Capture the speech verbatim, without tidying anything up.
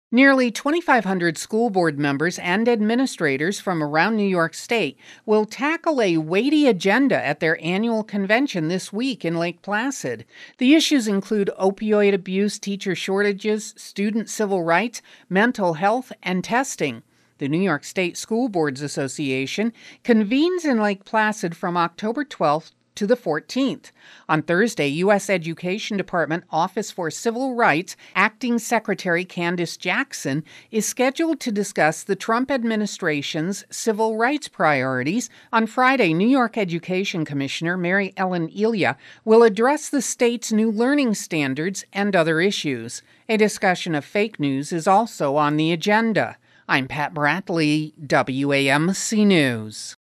Nearly twenty-five hundred school board members and administrators from around New York State will tackle a weighty agenda at their annual convention this week in Lake Placid. The issues include opioid abuse, teacher shortages, student civil rights, mental health, and testing. The New York State School Boards Association convenes in Lake Placid from October twelfth to the fourteenth. On Thursday, U S Education Department Office for Civil Rights Acting Secretary Candice Jackson is scheduled to discuss the Trump administration's civil rights priorities. On Friday, New York Education Commissioner Mary Ellen Elia will address the state's new learning standards and other issues. A discussion of fake news is also on the agenda. I'm Pat Bradley, W A M C News.